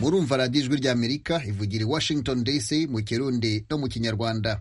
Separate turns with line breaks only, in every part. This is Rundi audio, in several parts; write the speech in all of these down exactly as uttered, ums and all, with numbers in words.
murumva radiyo ijwi ry'Amerika ivugira i Washington D C mu Kirundi no mu Kinyarwanda.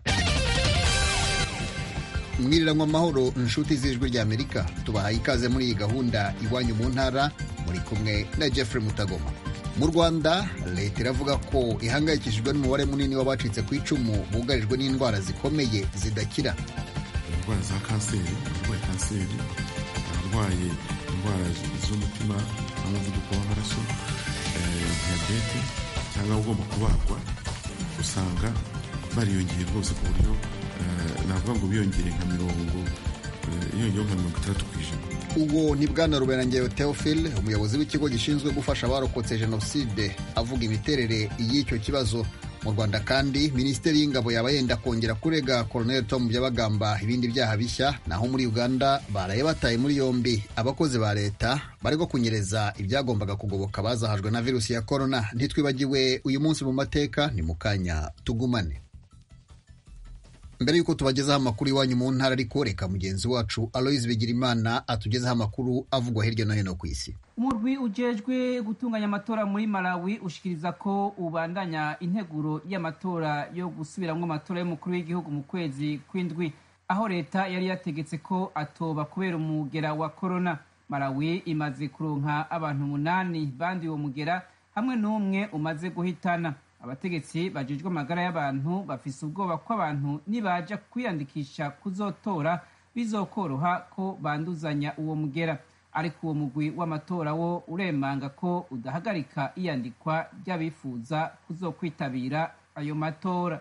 Mwiriranwa amahoro inshuti z'ijwi ry'Amerika, tubahaye ikaze muri iyi gahunda iwanyu mu ntara, muri kumwe na Jeffrey Mutagoma. Mu Rwanda leta iravuga ko ihangayikishijwe n'umubare munini w'abacitse ku icumu bugarijwe n'indwara zikomeye zidakira.
Indwara za kanseri, abarwaye kanseri, abarwaye indwara z'umutima n'umuvuduko w'amaraso, diyabete cyangwa ugomba kubagwa, usanga bariyongeye rwose ku buryo navuga ngo biyongere nka mirongo iyongeyeho nka mirongo itandatu ku ijana.
Uwo ni Bwana Ruberangeyo Theophile, umuyobozi w'ikigo gishinzwe gufasha abarokotse jenoside, avuga imiterere y'icyo kibazo. Mu Rwanda kandi Minisiteri y'Ingabo yaba yenda kongera kurega Colonel Tom Byabagamba ibindi byaha bishya, naho muri Uganda baraye bataye muri yombi abakozi ba leta bariko kunyereza ibyagombaga kugoboka bazahajwe na virusi ya corona. Ntitwibagiwe uyu munsi mu mateka, ni mukanya tugumane. Mbere yuko tubagezaho amakuru iwanyu mu ntara, ariko reka mugenzi wacu Aloys Bigirimana atugezaho amakuru avugwa hirya no hino ku isi.
Umurwi ujejwe gutunganya amatora muri Malawi ushikiriza ko ubandanya integuro y'amatora yo gusubiramwo amatora y'umukuru w'igihugu mu kwezi kw'indwi, aho leta yari yategetse ko atoba kubera umugera wa corona. Malawi imaze kuronka abantu umunani banduye uwo mugera, hamwe n'umwe umaze guhitana. Abategetsi bajejwe amagara y'abantu bafise ubwoba ko abantu nibaja kwiyandikisha kuzotora bizokoroha ko banduzanya uwo mugera, ariko uwo mugwi w'amatora wo uremanga ko udahagarika iyandikwa ry'abifuza kuzokwitabira ayo matora.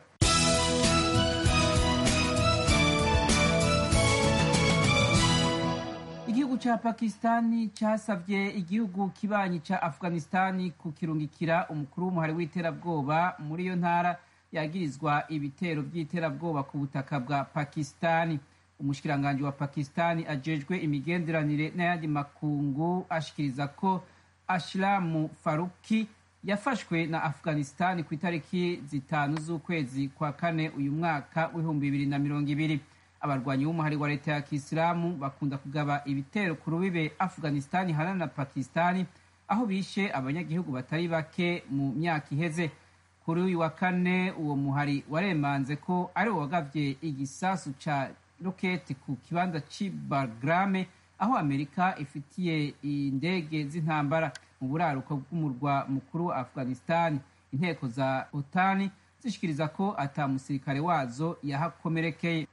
Igihugu ca Pakistani casavye igihugu kibanyi ca Afghanistani kukirungikira umukuru w'umuhari w'iterabwoba muri iyo ntara yagirizwa ibitero vy'iterabwoba ku butaka bwa Pakistani. Umushikiranganje wa Pakistani ajejwe imigenderanire n'ayandi makungu ashikiriza ko Ashlamu Faruqi yafashwe na Afghanistani ku itariki zitanu z'ukwezi kwa kane uyu mwaka w'ibihumbi bibiri na mirongo ibiri. Abarwanyi b'umuhari wa leta ya Kisilamu bakunda kugaba ibitero ku rubibe Afghanistani hana na Pakistani, aho bishe abanyagihugu batari bake mu myaka iheze. Kuri uyu wa kane uwo muhari waremanze ko ari wagavye igisasu ca roketi ku kibanza c'i Bagram, aho Amerika ifitiye indege z'intambara mu buraruko bw'umurwa mukuru wa Afghanistan. Inteko za OTAN zishikiriza ko ata musirikare wazo yahakomerekeye.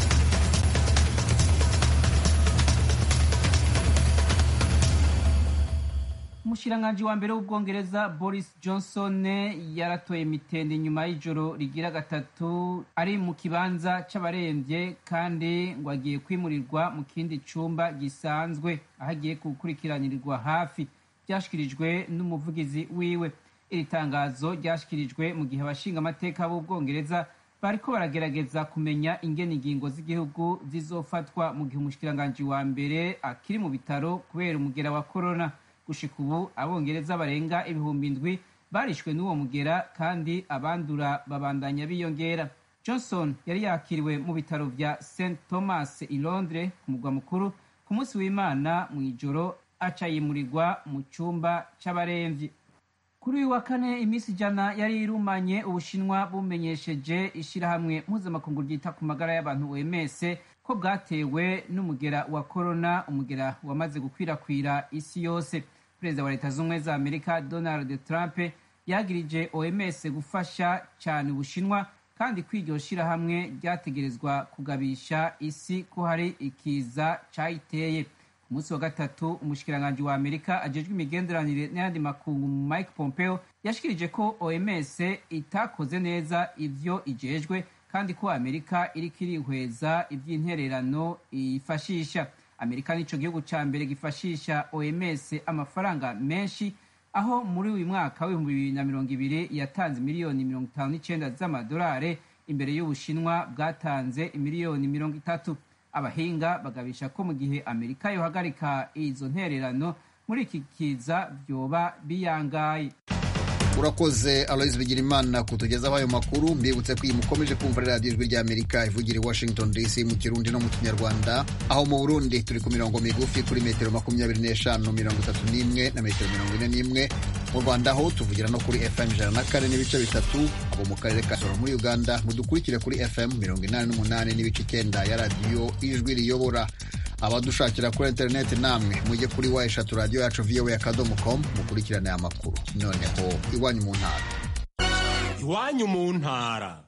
Umushikiranganji wa mbere w'Ubwongereza Boris Johnson yaratoye mitende nyuma y'ijoro rigira gatatu ari mu kibanza c'abaremvye, kandi ngo agiye kwimurirwa mu kindi cumba gisanzwe aho agiye gukurikiranirwa hafi. Vyashikirijwe n'umuvugizi wiwe. Iri tangazo ryashikirijwe mu gihe abashinga amateka b'Ubwongereza bariko baragerageza kumenya ingene ingingo z'igihugu zizofatwa mu gihe umushikiranganji wa mbere akiri mu bitaro kubera umugera wa corona. Gushika ubu abongereza barenga ibihumbi indwi barishwe n'uwo mugera, kandi abandura babandanya biyongera. Johnson yari yakiriwe mu bitaro vya Saint Thomas i Londres ku mugwa mukuru ku munsi w'Imana mw'ijoro, aca yimurirwa mu cumba c'abaremvyi. Kuri uyu wa kane imisi ijana yari irumanye Ubushinwa bumenyesheje ishirahamwe mpuzamakungu ryita ku magara y'abantu O M S ko bwatewe n'umugera wa corona, umugera wamaze gukwirakwira isi yose. Perezida wa Leta Zunze za Amerika Donald Trump yagirije O M S gufasha cyane Ubushinwa, kandi kw'iryo shirahamwe ryategerezwa kugabisha isi ko hari ikiza cayiteye. Ku munsi wa gatatu umushikiranganje wa Amerika ajejwe imigenderanire n'ayandi makungu Mike Pompeo yashikirije ko O M S itakoze neza ivyo ijejwe, kandi ko Amerika iriko irihweza ivy'intererano ifashisha. Amerika nico gihugu ca mbere gifashisha O M S amafaranga menshi, aho muri uyu mwaka w'ibihumbi bibiri na mirongo ibiri yatanze miliyoni mirongo itanu n'icenda z'amadolari, imbere y'Ubushinwa bwatanze imiliyoni mirongo itatu. Abahinga bagabisha ko mu gihe Amerika yohagarika izo ntererano muri iki kiza vyoba biyangaye.
urakoze Aloys Bigirimana kutugezaho ayo makuru. Mbibutse ko iyi mukomeje kumva radiyo ijwi ry'Amerika ivugira i Washington D C mu Kirundi no mu Kinyarwanda, aho mu Burundi turi ku mirongo migufi kuri metero makumyabiri n'eshanu mirongo itatu n'imwe na metero mirongo ine n'imwe. Mu Rwanda ho tuvugira no kuri F M ijana na kane n'ibice bitatu, abo mu karere ka Soro muri Uganda mudukurikire kuri F M mirongo inani n'umunani n'ibice icyenda ya radiyo ijwi riyobora. Abadushakira kuri interineti namwe mujye kuri wa eshatu radiyo yacu voa akadomo com mukurikirane amakuru. Noneho iwanyu mu ntara.
Iwanyu mu ntara.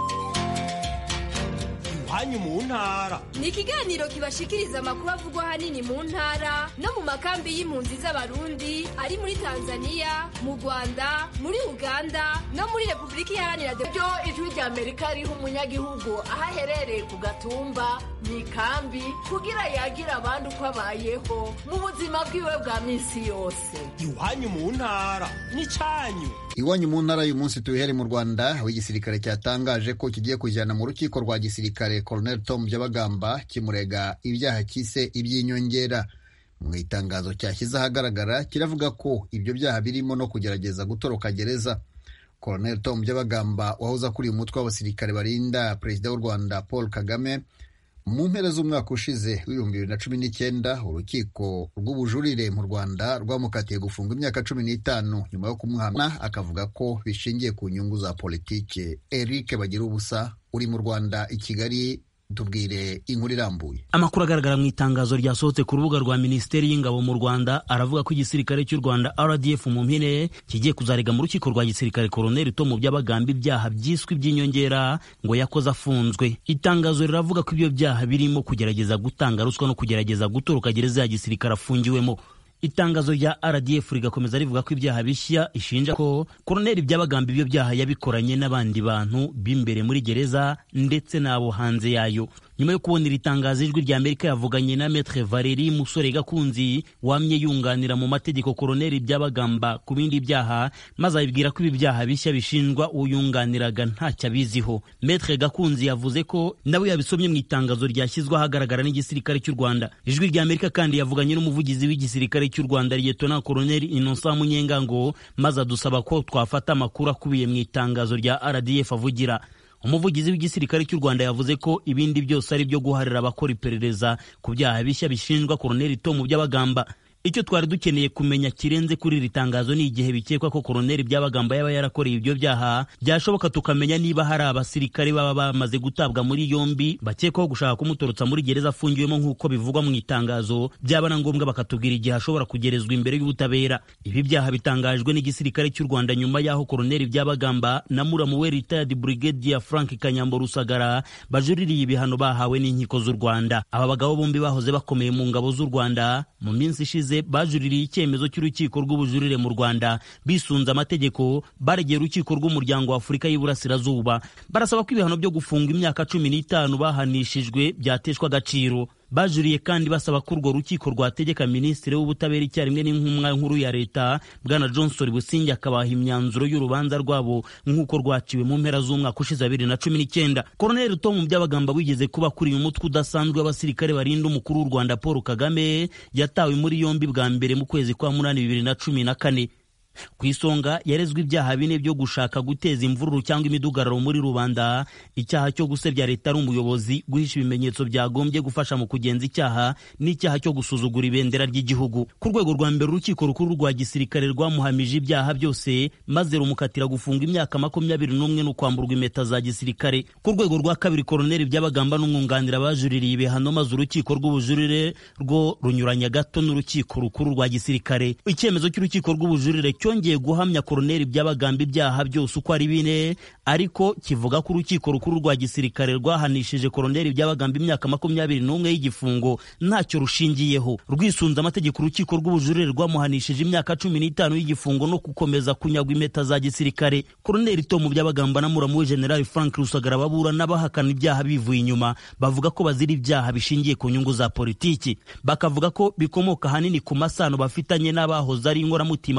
Iwanyu mu ntara
ni ikiganiro kibashikiriza amakuru avugwa ahanini mu ntara no mu makambi y'impunzi z'abarundi ari muri Tanzania, mu Rwanda, muri Uganda no muri Repubulika Iharanira Demokarasi ijwi ry'Amerika riha umunyagihugu aho aherereye ku gatumba mu ikambi kugira yagira abandi uko abayeho mu buzima bwiwe bwa minsi yose.
Iwanyu mu ntara n'icyanyu.
Iwanyu mu ntara uyu munsi tubihere mu Rwanda, aho igisirikare cyatangaje ko kigiye kujyana mu rukiko rwa gisirikare Colonel Tom Byabagamba kimurega ibyaha cyise iby'inyongera. Mu itangazo cyashyize ahagaragara kiravuga ko ibyo byaha birimo no kugerageza gutoroka gereza. Colonel Tom Byabagamba wahoze akuriye umutwe w'abasirikare barinda Perezida w'u Rwanda Paul Kagame, mu mpera z'umwaka ushize w'ibihumbi bibiri na cumi n'icyenda urukiko rw'ubujurire mu Rwanda rwamukatiye gufunga imyaka cumi n'itanu nyuma yo kumuhamya, akavuga ko bishingiye ku nyungu za politike. Eric Bagirubusa uri mu Rwanda i Kigali, tubwire inkuru irambuye.
Amakuru agaragara mu itangazo ryasohotse ku rubuga rwa Minisiteri y'Ingabo mu Rwanda aravuga ko igisirikare cy'u Rwanda R D F mu mpine kigiye kuzarega mu rukiko rwa gisirikare Colonel Tom Byabagamba ibyaha byiswe iby'inyongera ngo yakoze afunzwe. Itangazo riravuga ko ibyo byaha birimo kugerageza gutanga ruswa no kugerageza gutoroka gereza ya gisirikare afungiwemo. Itangazo rya R D F rigakomeza rivuga ko ibyaha bishya ishinja ko Colonel Byabagamba ibyo byaha yabikoranye n'abandi bantu b'imbere muri gereza ndetse n'abo hanze yayo. Nyuma yo kubona iri tangazo ijwi ry'Amerika yavuganye na Maître Valérie Musore Gakunzi wamye yunganira mu mategeko Colonel Byabagamba ku bindi byaha, maze abibwira ko ibi byaha bishya bishinjwa uyunganiraga ntacyo abiziho. Maître Gakunzi yavuze ko nawe yabisomye mu itangazo ryashyizwe ahagaragara n'igisirikare cy'u Rwanda. Ijwi ry'Amerika kandi yavuganye n'umuvugizi w'igisirikare cy'u Rwanda Lieutenant Colonel Innocent Munyengango, maze adusaba ko twafata amakuru akubiye mu itangazo rya R D F avugira. Umuvugizi w'igisirikare cy'u Rwanda yavuze ko ibindi byose ari byo guharira abakora iperereza ku byaha bishya bishinjwa Colonel Tom Byabagamba. Icyo twari dukeneye kumenya kirenze kuri iri tangazo ni igihe bikekwa ko Colonel Byabagamba yaba yarakoreye ibyo byaha, byashoboka tukamenya niba hari abasirikare baba bamaze gutabwa muri yombi bakekwaho gushaka kumutorotsa muri gereza afungiwemo nk'uko bivugwa mu itangazo, byaba na ngombwa bakatubwira igihe ashobora kugerezwa imbere y'ubutabera. Ibi byaha bitangajwe n'igisirikare cy'u Rwanda nyuma y'aho Colonel Byabagamba na muramu we Retired Brigadier Frank Kanyambo Rusagara bajuririye ibihano bahawe n'inkiko z'u Rwanda. Aba bagabo bombi bahoze bakomeye mu ngabo z'u Rwanda mu minsi ishize bajuririye icyemezo cy'urukiko rw'ubujurire mu Rwanda bisunze amategeko, baregeye urukiko rw'umuryango wa Afurika y'Iburasirazuba barasaba ko ibihano byo gufunga imyaka cumi n'itanu bahanishijwe byateshwa agaciro. Bajuriye kandi basaba ko urwo rukiko rwategeka Minisitiri w'Ubutabera icyarimwe n'intumwa nkuru ya leta Bwana Johnson Businge akabaha imyanzuro y'urubanza rwabo nk'uko rwaciwe mu mpera z'umwaka ushize bibiri na cumi n'icyenda. Colonel Tom Byabagamba wigeze kuba kuri uyu mutwe udasanzwe w'abasirikare barinda umukuru w'u Rwanda Paul Kagame yatawe muri yombi bwa mbere mu kwezi kwa munani bibiri na cumi na kane. Ku isonga yarezwe ibyaha bine byo gushaka guteza imvururu cyangwa imidugararo muri rubanda, icyaha cyo gusebya leta ari umuyobozi, guhisha ibimenyetso byagombye gufasha mu kugenza icyaha, n'icyaha cyo gusuzugura ibendera ry'igihugu. Ku rwego rwa mbere urukiko rukuru rwa gisirikare rwamuhamije ibyaha byose maze rumukatira gufunga imyaka makumyabiri n'umwe no kwamburwa impeta za gisirikare. Ku rwego rwa kabiri Colonel Byabagamba n'umwunganira bajuririye ibihano maze urukiko rw'ubujurire rwo runyuranya gato n'urukiko rukuru rwa gisirikare. Icyemezo cy'urukiko rw'ubujurire cyongeye guhamya Colonel Byabagamba ibyaha byose uko ari bine, ariko kivuga ko urukiko rukuru rwa gisirikare rwahanishije Colonel Byabagamba imyaka makumyabiri n'umwe y'igifungo ntacyo rushingiyeho. Rwisunze amategeko urukiko rw'ubujurire rwamuhanishije imyaka cumi n'itanu y'igifungo no gukomeza kunyagwa impeta za gisirikare. Colonel Tom Byabagamba na muramu we General Frank Rusagara babura n'abahakana ibyaha bivuye inyuma, bavuga ko bazira ibyaha bishingiye ku nyungu za politiki, bakavuga ko bikomoka hanini ku masano bafitanye n'abahoze ari inkoramutima ku butegetsi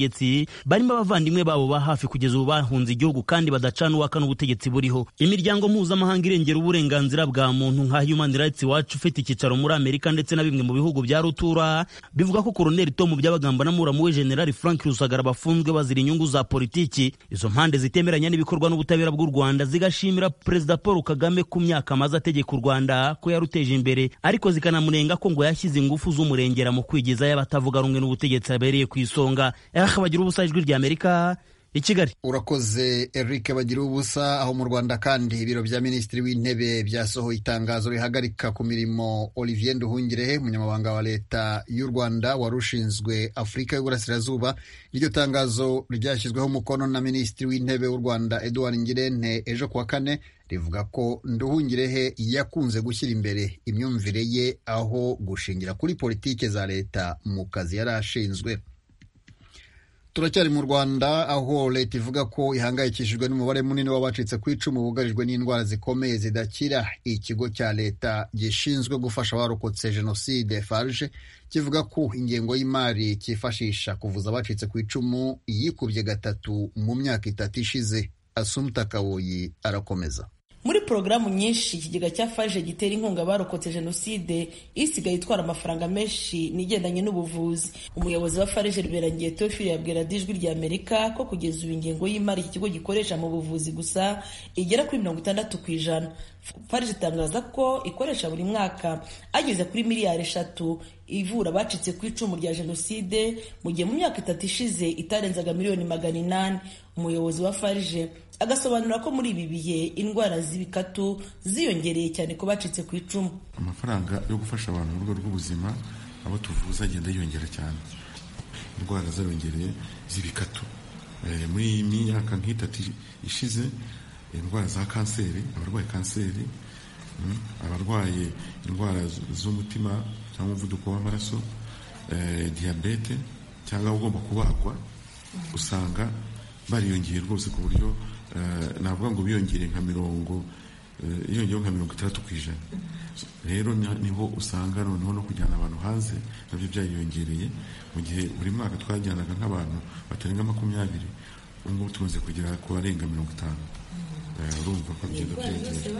ubutegetsi barimo abavandimwe babo ba hafi kugeza ubu bahunze igihugu kandi badacana uwaka n'ubutegetsi buriho. Imiryango mpuzamahanga irengera uburenganzira bwa muntu nka Human Rights Watch ufite icyicaro muri Amerika ndetse na bimwe mu bihugu bya rutura bivuga ko Colonel Tom Byabagamba na muramu we General Frank Rusagara bafunzwe bazira inyungu za politiki. Izo mpande zitemeranya n'ibikorwa n'ubutabera bw'u Rwanda zigashimira Perezida Paul Kagame ku myaka amaze ategeka u Rwanda ko yaruteje imbere, ariko zikanamunenga ko ngo yashyize ingufu z'umurengera mu kwigizayo abatavuga rumwe n'ubutegetsi abereye ku isonga. Eh bagira ubusa ijwi rya Amerika i Kigali.
Urakoze Eric bagira ubusa. Aho mu Rwanda kandi ibiro bya Minisitiri w'Intebe byasohoye itangazo rihagarika ku mirimo Olivier Nduhungirehe, umunyamabanga wa leta y'u Rwanda warushinzwe Afurika y'Uburasirazuba. Iryo tangazo ryashyizweho umukono na Minisitiri w'Intebe w'u Rwanda Edouard Ngirente ejo kuwa kane, rivuga ko Nduhungirehe yakunze gushyira imbere imyumvire ye aho gushingira kuri politike za leta mu kazi yari ashinzwe. Turacyari mu Rwanda aho leta ivuga ko ihangayikishijwe n'umubare munini w'abacitse ku icumu bugarijwe n'indwara zikomeye zidakira. Ikigo cya leta gishinzwe gufasha abarokotse jenoside Farge kivuga ko ingengo y'imari cyifashisha kuvuza abacitse ku icumu yikubye gatatu mu myaka itatu ishize. Asumta Kaboyi arakomeza.
Muri porogaramu nyinshi ikigega cya Farge gitera inkunga abarokotse jenoside isigaye itwara amafaranga menshi nigendanye n'ubuvuzi. Umuyobozi wa Farge Ruberangiye Théophile yabwira Ijwi rya Amerika ko kugeza ubu ingengo y'imari iki kigo gikoresha mu buvuzi gusa igera kuri mirongo itandatu ku ijana. Farge itangaza ko ikoresha buri mwaka ageze kuri miliyari eshatu ivura abacitse ku icumu rya jenoside, mu gihe mu myaka itatu ishize itarenzaga miliyoni magana inani. Umuyobozi wa Farge agasobanura ko muri ibi bihe indwara z'ibikatu ziyongereye cyane ku bacitse ku icumu.
Amafaranga yo gufasha abantu mu rwego rw'ubuzima abo tuvuza agenda yiyongera cyane. Indwara zariyongereye z'ibikatu e, muri iyi myaka nk'itatu ishize, indwara za kanseri, abarwaye kanseri, mm, abarwaye indwara z'umutima cyangwa umuvuduko w'amaraso, e, diabete cyangwa ugomba kubagwa, usanga bariyongeye rwose ku buryo uh, navuga ngo biyongere nka mirongo uh, iyongeye nka mirongo itandatu ku ijana. Rero niho usanga noneho no kujyana abantu hanze nabyo byariyongereye, mu gihe buri mwaka twajyanaga nk'abantu batarenga makumyabiri, ubu tumaze kugera ku barenga mirongo itanu. Urumva ko bigenda byiyongera.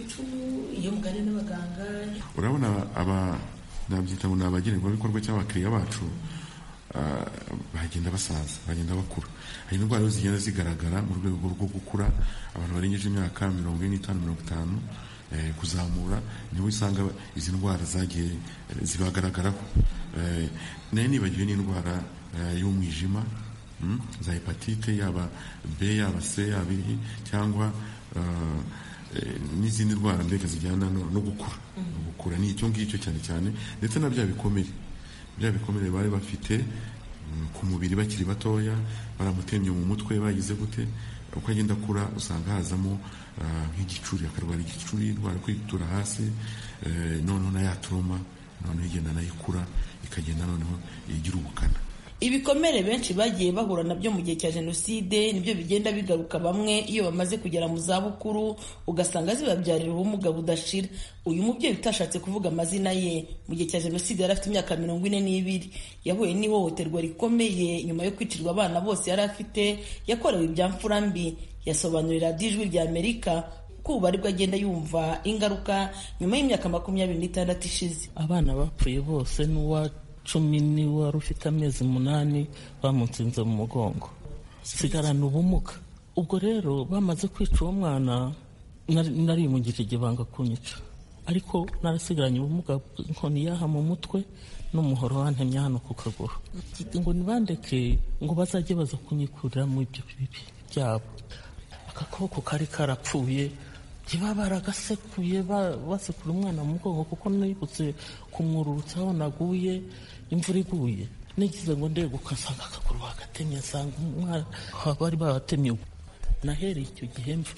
Urabona aba nabyita ngo n'abagenerwabikorwa cy'abakiriya bacu Uh, bagenda basaza, bagenda bakura. Hari indwara zigenda zigaragara mu rwego rwo gukura, abantu barengeje imyaka mirongo ine n'itanu mirongo itanu eh, kuzamura, niho usanga izi ndwara zagiye eh, zibagaragaraho. Eh, nayo nibagiwe n'indwara eh, y'umwijima, mm, za hepatite yaba B yaba C yaba I cyangwa uh, eh, n'izindi ndwara mbega zijyana no, no gukura. Mm-hmm. Gukura ni icyo ngicyo cyane cyane, ndetse na bya bikomere bya bikomere bari bafite ku mubiri bakiri batoya, baramutemye mu mutwe bagize gute, uko agenda akura usanga hazamo uh, nk'igicuri, akarwara igicuri, indwara kwitura hasi, uh, noneho na ya trauma noneho igenda nayo ikura ikagenda noneho igira ubukana.
Ibikomere benshi bagiye bahura nabyo mu gihe cya jenoside nibyo bigenda bigaruka bamwe iyo bamaze kugera mu zabukuru, ugasanga zibabyarira ubumuga budashira. Uyu mubyeyi utashatse kuvuga amazina ye, mu gihe cya jenoside yari afite imyaka mirongo ine n'ibiri, yahuye n'ihohoterwa rikomeye nyuma yo kwicirwa abana bose yari afite, yakorewe ibyamfura mbi. Yasobanurira Ijwi rya Amerika ko ubu aribwo agenda yumva ingaruka nyuma y'imyaka makumyabiri n'itandatu ishize.
Abana bapfuye bose n'uwa cumi ni wari ufite amezi umunani bamutsinze mu mugongo, sigarana ubumuga. Ubwo rero bamaze kwica uwo mwana nari mu gice gibanga kunyica, ariko narasigaranye ubumuga, inkoni yaha mu mutwe n'umuhoro wantemye hano ku kaguru. Ngo nibandeke ngo bazajye baza kunyikurira mu ibyo bibi byabo. Akakoko kari karapfuye kiba baragasekuye basekura umwana mu mugongo, kuko nibutse kumwururutsa aho naguye imvura iguye. Nigize ngo ndeguka nsanga akaguru bagatemye, nsanga umwana bari babatemye. Nahereye icyo gihe mva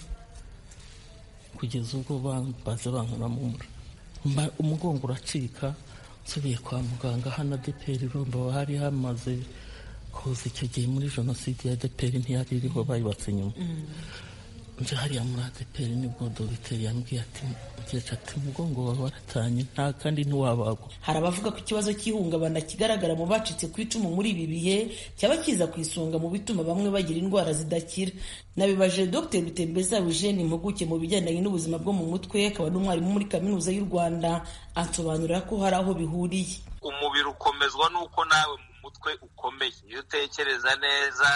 kugeza ubwo baza bankura mu mura, umugongo uracika. Nsubiye kwa muganga hano Adeperi Rumba, hari hamaze kuza icyo gihe muri jenoside ya Adeperi ntiyari iriho, bayubatse nyuma. nje hariya muri adeperi nibwo dogiteri yambwiye ati mukecuru ati umugongo wawe waratanye nta kandi ntiwabagwa.
Hari abavuga ko ikibazo cy'ihungabana kigaragara mu bacitse ku icumu muri ibi bihe cyaba kiza ku isonga mu bituma bamwe bagira indwara zidakira. Nabibaje Dr Rutembeza Eugene, impuguke mu bijyanye n'ubuzima bwo mu mutwe, akaba n'umwarimu muri kaminuza y'u Rwanda, ansobanurira ko hari aho bihuriye.
Umubiri ukomezwa n'uko nawe mu mutwe ukomeye. Iyo utekereza neza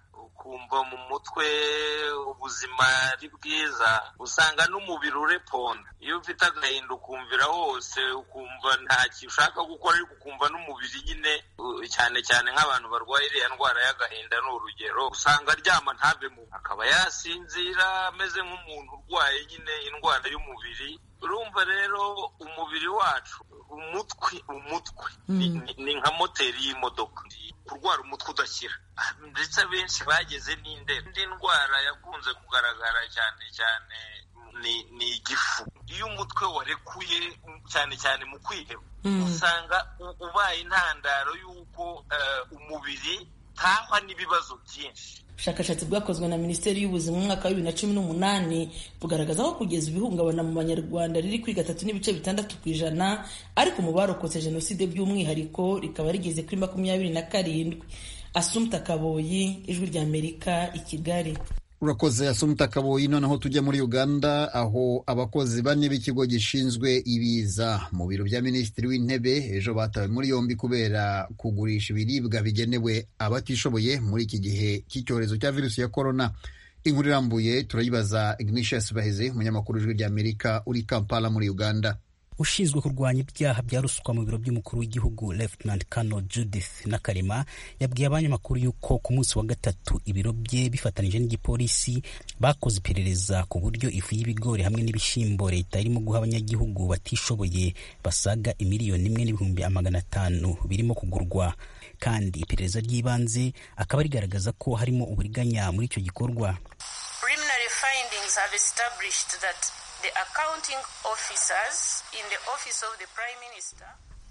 ukumva mu mutwe ubuzima ari bwiza, usanga n'umubiri ureponda. Iyo ufite agahinda ukumvira hose, ukumva nta kintu ushaka gukora, ariko ukumva n'umubiri nyine, cyane cyane nk'abantu barwaye iriya ndwara y'agahinda ni urugero, usanga aryama ntave mu, akaba yasinzira ameze nk'umuntu urwaye nyine indwara y'umubiri. Urumva rero umubiri wacu, umutwe umutwe mm. ni, ni nka moteri y'imodoka. Kurwara umutwe udakira, ndetse abenshi bageze n'indera. Indi ndwara yakunze kugaragara cyane cyane ni ni igifu. Iyo umutwe warekuye cyane cyane mu kwiheba, mm. usanga ubaye intandaro y'uko uh, umubiri tahwa n'ibibazo byinshi.
Ubushakashatsi bwakozwe na Minisiteri y'Ubuzima mu mwaka wa bibiri na cumi n'umunani bugaragaza ko kugeza ibihungabana mu Banyarwanda riri kuri gatatu n'ibice bitandatu ku ijana, ariko mu barokotse jenoside by'umwihariko rikaba rigeze kuri makumyabiri na karindwi. Assumpta Kaboyi, Ijwi ry'Amerika, i Kigali.
Urakoze Assumpta Kaboyi. Noneho tujya muri Uganda, aho abakozi bane b'ikigo gishinzwe ibiza mu biro bya Minisitiri w'Intebe ejo batawe muri yombi kubera kugurisha ibiribwa bigenewe abatishoboye muri iki gihe cy'icyorezo cya virusi ya corona. Inkuru irambuye turayibaza Ignatius Baheze, umunyamakuru w'Ijwi ry'Amerika uri Kampala muri Uganda.
Ushinzwe kurwanya ibyaha bya ruswa mu biro by'umukuru w'igihugu Lieutenant Colonel Judith Nakalema yabwiye abanyamakuru yuko ku munsi wa gatatu ibiro bye bifatanije n'igipolisi bakoze iperereza ku buryo ifu y'ibigori hamwe n'ibishyimbo leta irimo guha abanyagihugu batishoboye basaga imiliyoni imwe n'ibihumbi amagana atanu birimo kugurwa, kandi iperereza ry'ibanze akaba rigaragaza ko harimo uburiganya muri icyo gikorwa.
Preliminary findings have established that the accounting officers in the office of the Prime Minister.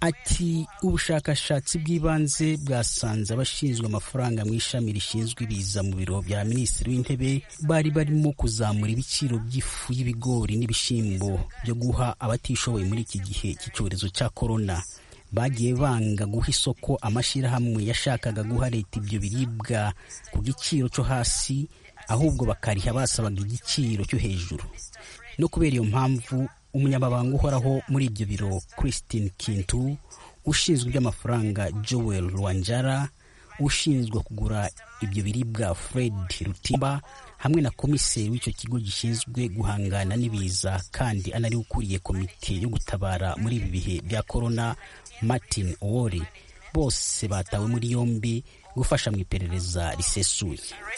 Ati ubushakashatsi bw'ibanze bwasanze abashinzwe amafaranga mu ishami rishinzwe ibiza mu biro bya Minisitiri w'Intebe bari barimo kuzamura ibiciro by'ifu y'ibigori n'ibishyimbo byo guha abatishoboye muri iki gihe cy'icyorezo cya corona. Bagiye banga guha isoko amashyirahamwe yashakaga guha leta ibyo biribwa ku giciro cyo hasi, ahubwo bakariha basabaga igiciro cyo hejuru. No kubera iyo mpamvu umunyamabanga uhoraho muri ibyo biro Christine Kintu, ushinzwe iby'amafaranga Joel Rwanjara, ushinzwe kugura ibyo biribwa Fred Rutimba, hamwe na komiseri w'icyo kigo gishinzwe guhangana n'ibiza kandi anari ukuriye komite yo gutabara muri ibi bihe bya corona Martin Owori, bose batawe muri yombi gufasha mu iperereza risesuye.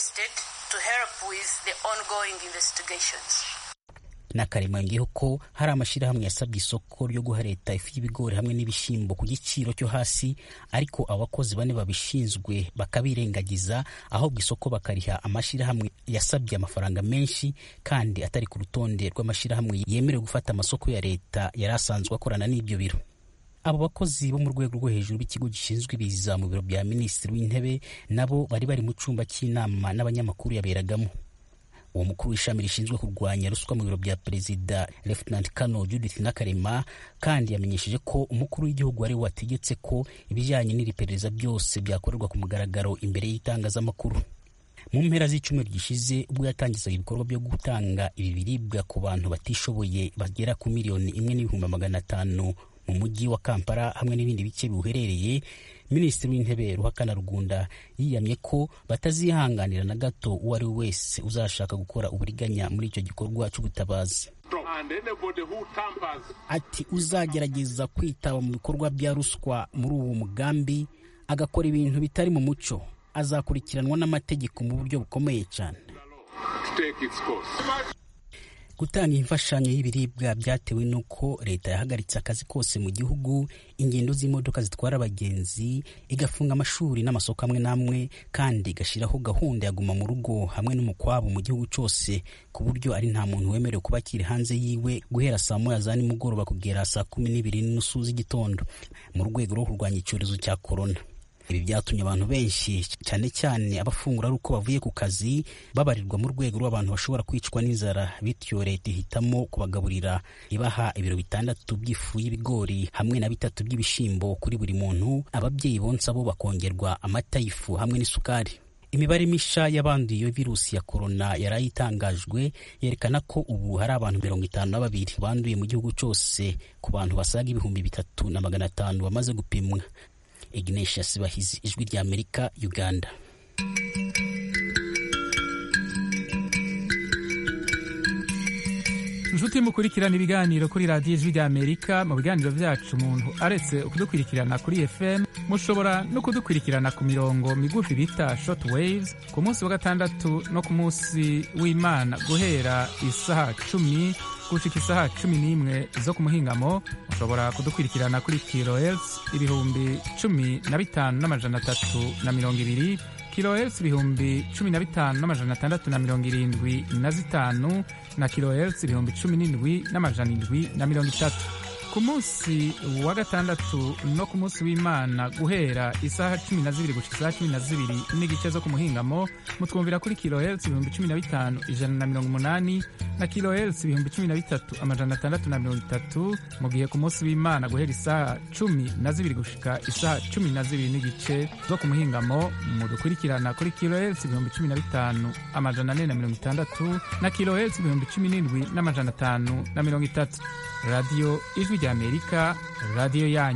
Nakalema yongeyeho ko hari amashyirahamwe yasabye isoko ryo guha leta ifu y'ibigori hamwe n'ibishyimbo ku giciro cyo hasi, ariko abakozi bane babishinzwe bakabirengagiza, ahubwo isoko bakariha amashyirahamwe yasabye amafaranga menshi kandi atari ku rutonde rw'amashyirahamwe yemerewe gufata amasoko ya leta yari asanzwe akorana n'ibyo biro. Abo bakozi bo mu rwego rwo hejuru b'ikigo gishinzwe ibiza mu biro bya Minisitiri w'Intebe nabo bari bari mu cyumba cy'inama n'abanyamakuru yaberagamo. Uwo mukuru w'ishami rishinzwe kurwanya ruswa mu biro bya Perezida Lieutenant Colonel Judith Nakalema kandi yamenyesheje ko umukuru w'igihugu ari wategetse ko ibijyanye n'iri perereza byose byakorerwa ku mugaragaro imbere y'itangazamakuru. Mu mpera z'icyumweru gishize ubwo yatangizaga ibikorwa byo gutanga ibi biribwa ku bantu batishoboye bagera ku miliyoni imwe n'ibihumbi magana atanu mu mujyi wa Kampala hamwe n'ibindi bice biwuherereye, Minisitiri w'Intebe Ruhakana Rugunda yiyamye ko batazihanganira na gato uwo ari we wese uzashaka gukora uburiganya muri icyo gikorwa cy'ubutabazi. Ati uzagerageza kwitaba mu bikorwa bya ruswa muri uwo mugambi agakora ibintu bitari mu muco azakurikiranwa n'amategeko mu buryo bukomeye cyane. Gutanga imfashanyo y'ibiribwa byatewe nuko leta yahagaritse akazi kose mu gihugu, ingendo z'imodoka zitwara abagenzi, igafunga amashuri n'amasoko amwe n'amwe, kandi igashiraho gahunda ya guma mu rugo hamwe n'umukwabo mu gihugu cyose, ku buryo ari nta muntu wemerewe kuba akiri hanze yiwe guhera saa moya za nimugoroba kugera saa kumi n'ibiri n'inusu z'igitondo, mu rwego rwo kurwanya icyorezo cya corona. ibi byatumye abantu benshi cyane cyane abafungura ari uko bavuye ku kazi babarirwa mu rwego rw'abantu bashobora kwicwa n'inzara, bityo leta ihitamo kubagaburira ibaha ibiro bitandatu by'ifu y'ibigori hamwe na bitatu by'ibishyimbo kuri buri muntu. Ababyeyi bonsa bo bakongerwa amata y'ifu hamwe n'isukari. Imibare misha y'abanduye virusi ya korona yarayitangajwe yerekana ko ubu hari abantu mirongo itanu na babiri banduye mu gihugu cyose ku bantu basaga ibihumbi bitatu na magana atanu bamaze gupimwa. Ignatius Bahizi, Ijwi rya Amerika, Uganda.
Inshuti mukurikirana ibiganiro kuri radiyo Ijwi rya Amerika. Mu biganiro byacu umuntu aretse kudukurikirana kuri F M, mushobora no kudukurikirana ku mirongo migufi bita short waves ku munsi wa gatandatu no ku munsi w'Imana guhera isaha cumi gushika isaha cumi n'imwe zo ku muhingamo. Mushobora kudukurikirana kuri kilohertz ibihumbi cumi na bitanu n'amajana atatu na mirongo ibiri, kilohertz ibihumbi cumi na bitanu n'amajana atandatu na mirongo irindwi na zitanu na kilohertz ibihumbi cumi n'indwi n'amajana indwi na mirongo itatu. Ku munsi wa gatandatu no ku munsi w'Imana guhera isaha cumi na zibiri gushika isaha cumi na zibiri n'igice zo ku muhingamo, mutwumvira kuri kilohertz ibihumbi cumi na bitanu ijana na mirongo umunani na kilohertz ibihumbi cumi na bitatu amajana atandatu na mirongo itatu, mu gihe ku munsi w'Imana guhera isaha cumi na zibiri gushika isaha cumi na zibiri n'igice zo ku muhingamo, mudukurikirana kuri kilohertz ibihumbi cumi na bitanu amajana ane na mirongo itandatu na kilohertz ibihumbi cumi n'indwi n'amajana atanu na mirongo itatu. Radio Ijwi rya Amerika, radio yanyu.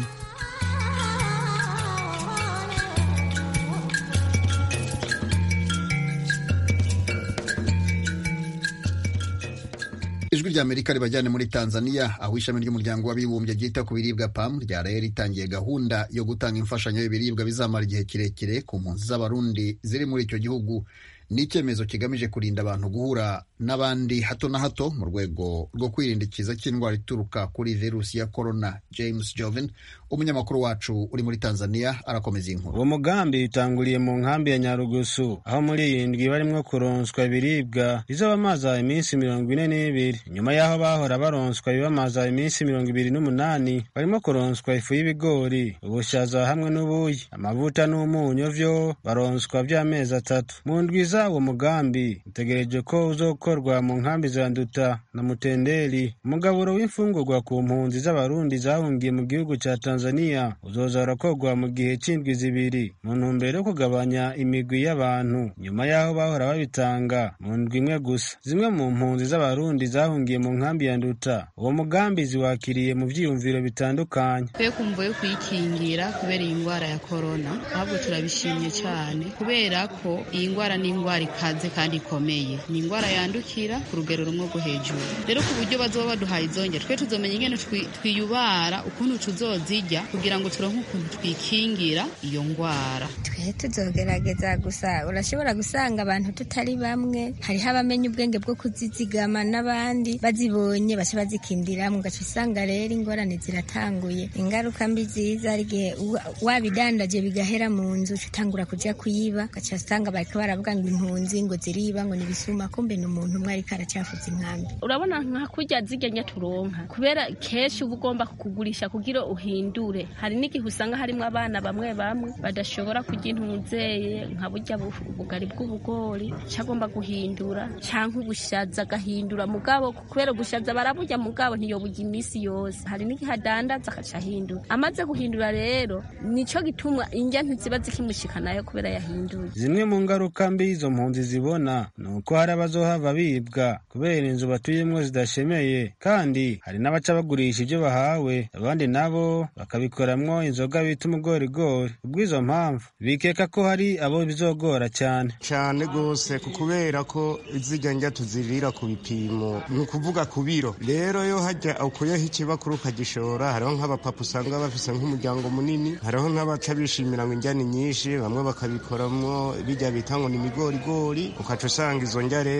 Ijwi rya Amerika ribajyane muri Tanzania, aho ishami ry'umuryango w'abibumbye ryita ku biribwa P A M ryaraye ritangiye gahunda yo gutanga imfashanyo y'ibiribwa bizamara igihe kirekire ku mpunzi z'abarundi ziri muri icyo gihugu. Ni icyemezo kigamije kurinda abantu guhura n'abandi hato na hato mu rwego rwo kwirinda ikiza cy'indwara ituruka kuri virusi ya korona. James Joven, umunyamakuru wacu uri muri Tanzania, arakomeza inkuru.
Uwo mugambi utanguriye mu nkambi ya Nyarugusu, aho muri iyi ndwi barimo kuronswa ibiribwa bizabamaza iminsi mirongo ine n'ibiri. Nyuma y'aho bahora baronswa ibibamaza iminsi mirongo ibiri n'umunani, barimo kuronswa ifu y'ibigori, ubushaza hamwe n'ubuyi, amavuta n'umunyu, vyo baronswa by'amezi atatu. Mu ndwi uwo mugambi utegereje ko uzokorwa mu nkambi za Nduta na Mutendeli. Umugaburo w'imfungurwa ku mpunzi z'abarundi zahungiye mu gihugu cya Tanzania uzoza urakorwa mu gihe c'indwi zibiri mu ntumbero yo kugabanya imigwi y'abantu nyuma y'aho bahora babitanga mu ndwi imwe gusa. Zimwe mu mpunzi z'abarundi zahungiye mu nkambi ya Nduta uwo mugambi ziwakiriye mu vyiyumviro bitandukanye.
Twe kumvo yo kwikingira kubera iyi ndwara ya corona, ahubwo turabishimye cyane kubera ko iyi ndwara ni indwara ikaze kandi ikomeye, ni indwara yandukira ku rugero rumwe rwo hejuru. Rero ku buryo bazoba baduhaye izongera, twe tuzomenya ingene twiyubara ukuntu tuzozirya kugira ngo turonke ukuntu twikingira iyo ndwara.
Twe tuzogerageza, gusa urashobora gusanga abantu tutari bamwe, hariho abamenya ubwenge bwo kuzizigama n'abandi bazibonye baca bazikindiramwo, ugaca usanga rero ingorane ziratanguye. Ingaruka mbi ziza hari igihe wabidandaje bigahera mu nzu utangura kuja kuyiba, ugaca usanga bariko baravuga ngo impunzi ngo ziriba ngo nibisuma, kumbe n'umuntu umwe ariko aracafuza inkambi.
Urabona nka kurya zigenya turonka kubera keshi uba ugomba kugurisha kugira uhindure. Hari n'igihe usanga harimo abana bamwe bamwe badashobora kurya intunzeye nka burya ubugari bw'ubugori, cyagomba guhindura cyangwa ubushaza agahindura, mugabo kubera ubushaza baraburya mugabo ntiyo burya iminsi yose. Hari n'igihe adandaza akaca ahindura, amaze guhindura rero nico gituma indya ntiziba zikimushika nayo kubera yahinduye.
Zimwe mu ngaruka mbi izo mpunzi zibona nuko hari abazohava bibwa kubera inzu batuyemwo zidashemeye, kandi hari n'abaca bagurisha ibyo bahawe, abandi nabo bakabikoramwo inzoga bita umugorigori. Ubw'izo mpamvu bikeka ko hari abo bizogora cyane
cyane gose, kubera ko izirya ndya tuzirira ku bipimo, ni ukuvuga ku biro. Rero yo hajya ukuyeho ikibakuru ukagishora, hariho nk'abapapa usanga bafise nk'umuryango munini, hariho nk'abaca bishimira ngo indya ni nyinshi, bamwe bakabikoramwo bijya bita ngo ni imigorigori, ukaca usanga izo ndya rero zihe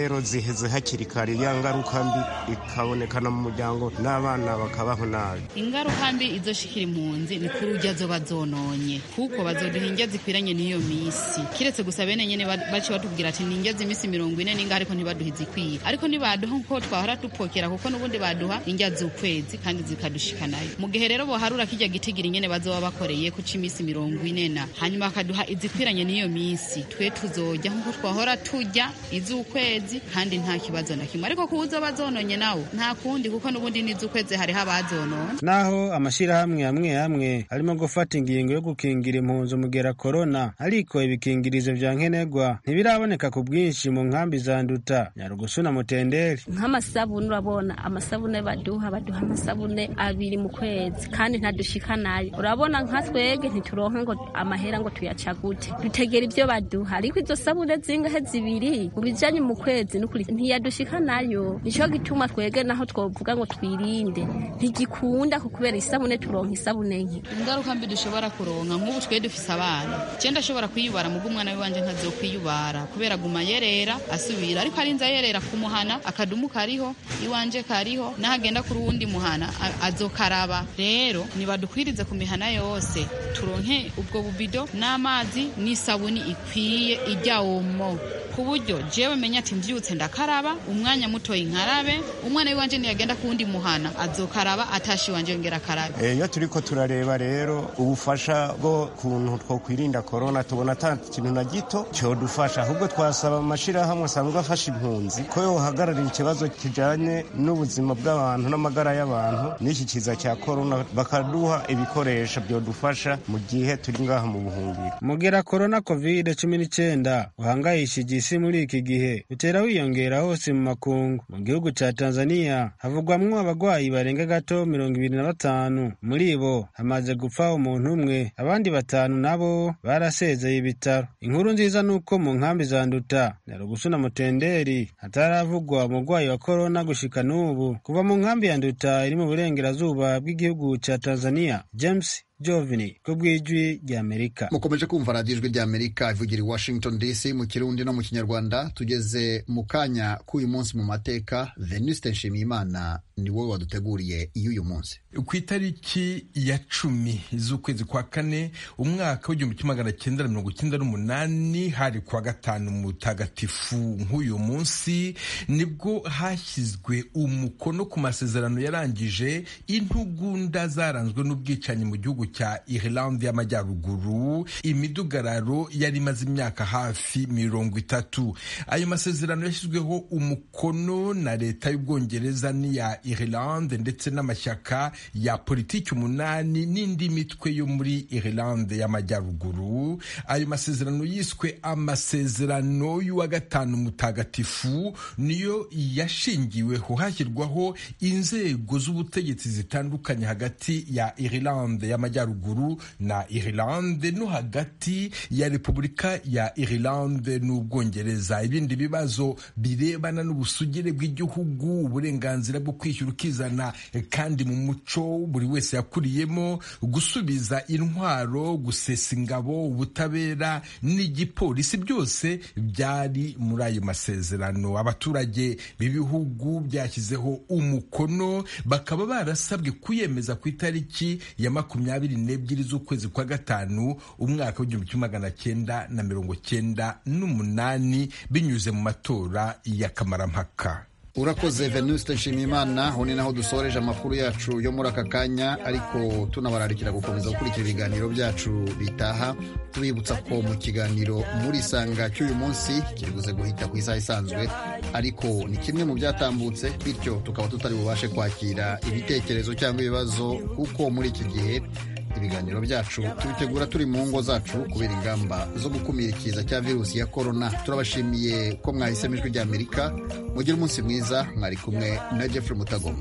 babiheze hakiri kare ya ngaruka mbi ikabonekana mu muryango n'abana bakabaho nabi.
Ingaruka mbi izoshikira impunzi ni kuri urya zoba zononye kuko bazoduha indya zikwiranye n'iyo misi kiretse gusa bene nyene baci batubwira ati ninjya z'imisi mirongo ine ninga ariko ntibaduha izikwiye ariko nibaduha nko twahora dupokera kuko n'ubundi baduha indya z'ukwezi kandi zikadushikanayo mu gihe rero boharura kijya gitigira nyene bazoba bakoreye ku cimisi mirongo ine na hanyuma bakaduha izikwiranye n'iyo misi twe tuzojya nkuko twahora tujya iz'ukwezi kandi nta kibazo na kimwe ariko kuzo bazononye nawo nta kundi kuko n'ubundi n'iz'ukwezi hari habazonona.
Naho amashirahamwe amwe amwe harimo gufata ingingo yo gukingira impunzi umugera corona ariko ibikingirizo vya nkenerwa ntibiraboneka ku bwinshi mu nkambi za Nduta, Nyarugusu na Mutenderi.
Nk'amasabune urabona amasabune baduha baduha amasabune abiri mu kwezi kandi ntadushikanayo urabona nka twege ntituronka ngo amahera ngo tuyacagute dutegera ibyo baduha ariko izo sabune zingahe zibiri ubijanye mu kwezi n'ukuri ntiyadushikanayo nico gituma twege naho twovuga ngo twirinde ntigikunda kubera isabune turonka isabune nke.
Ingaruka mbi dushobora kuronka nk'ubu twe dufise abana cyenda ashobora kwiyubara mu bw'umwana wanje ntazo kwiyubara kubera guma yerera asubira ariko arinza yerera kumuhana akadumu kariho iwanje kariho nahagenda kuri wundi muhana azokaraba. Rero nibadukwirize ku mihana yose turonke ubwo bubido n'amazi n'isabuni ikwiye ijya omo ku buryo jewe menya ati mvyutse ndakaraba umwanya mutoyi nkarabe umwana wanje niyagenda kuwundi muhana azokaraba atashi wanje ngera karabe.
Iyo e, turiko turareba rero ubufasha bwo kuntu two kwirinda corona tubona ata kintu na gito cyo dufasha ahubwo twasaba amashirahamwe asanzwe afasha impunzi ko yohagararira ikibazo kijanye n'ubuzima bw'abantu n'amagara y'abantu n'iki kiza cya corona bakaduha ibikoresho byo dufasha mu gihe turi ngaha mu buhungiro.
Mugera corona covid cumi n'icyenda uhangayishije isi muri iki gihe utera wiyongera hose mu makungu. Mu gihugu ca Tanzania havugwamwo abagwayi barenga gato mirongo ibiri na batanu, muri bo hamaze gupfa umuntu umwe abandi batanu nabo barasezeye ibitaro. Inkuru nziza nuko mu nkambi za Nduta, Nyarugusu na Mutenderi hataravugwa umugwayi wa corona gushika n'ubu. Kuva mu nkambi ya Nduta iri mu burengerazuba bw'igihugu ca Tanzania, James Jovini kubwijwi rya Amerika.
Mukomeje kumva radio ijwi rya Amerika ivugira i Washington D C mu Kirundi no mu Kinyarwanda. Tugeze mu kanya k'uyu munsi mu mateka. Venuste Nshimiyimana ni wowe waduteguriye iy'uyu munsi.
Ku itariki ya cumi z'ukwezi kwa kane umwaka w'igihumbi kimwe magana cyenda na mirongo icyenda n'umunani hari kwa gatanu mutagatifu nk'uyu munsi nibwo hashyizwe umukono ku masezerano yarangije intugunda zaranzwe n'ubwicanyi mu gihugu cya Irlande y'Amajyaruguru. Imidugararo yari imaze imyaka hafi mirongo itatu. Ayo masezerano yashyizweho umukono na leta y'Ubwongereza n'iya Irlande ndetse n'amashyaka ya politiki umunani n'indi mitwe yo muri Irlande y'Amajyaruguru. Ayo masezerano yiswe amasezerano y'uwa gatanu mutagatifu niyo yashingiweho hashyirwaho inzego z'ubutegetsi zitandukanye hagati ya Irlande y'Amajyaruguru na Irlande no hagati ya Repubulika ya Irlande n'Ubwongereza. Ibindi bibazo birebana n'ubusugire bw'igihugu, uburenganzira bwo kwishyura ukizana kandi mu muco buri wese yakuriyemo, gusubiza intwaro, gusesa ingabo, ubutabera n'igipolisi, byose byari muri ayo masezerano. Abaturage b'ibihugu byashyizeho umukono bakaba barasabwe kuyemeza ku itariki ya makumyabiri n'ebyiri z'ukwezi kwa gatanu umwaka w'igihumbi kimwe magana cyenda na mirongo cyenda n'umunani binyuze mu matora ya kamarampaka.
Urakoze Venuste Nshimiyimana. Hone naho dusoreje amakuru yacu yo muri aka kanya, ariko tunabararikira gukomeza gukurikira ibiganiro byacu bitaha, tubibutsa ko mu kiganiro muri sanga cy'uyu munsi kiribuze guhita ku isaha isanzwe, ariko ni kimwe mu byatambutse, bityo tukaba tutari bubashe kwakira ibitekerezo cyangwa ibibazo kuko muri iki gihe ibiganiro byacu tubitegura turi mu ngo zacu kubera ingamba zo gukumira ikiza cya virusi ya corona. Turabashimiye ko mwahisemo ijwi rya Amerika. Mugire umunsi mwiza. Mwari kumwe na Jeffrey Mutagoma.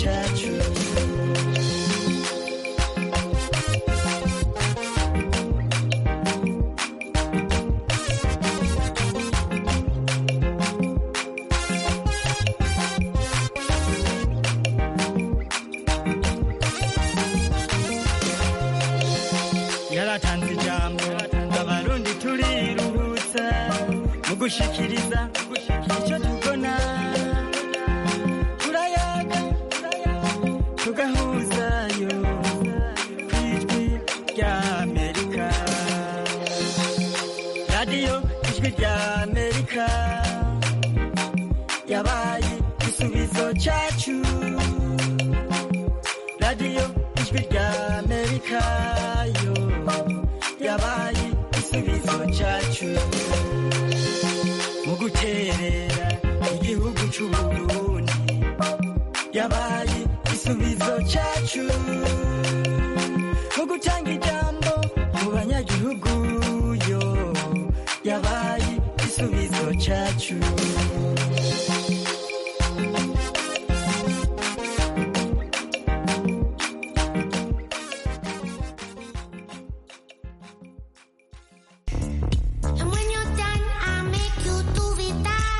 yaratanze ijambo abarundi turiruhutsa mu gushikiriza icyo tubona.
radiyo ijwi rya amerika yabaye igisubizo cyacu radiyo ijwi rya amerika yo yabaye igisubizo cyacu mu guterera igihugu c'uburundi yabaye igisubizo cyacu mu gutanga ijambo mu banyagihugu yo yabaye igisubizo cyacu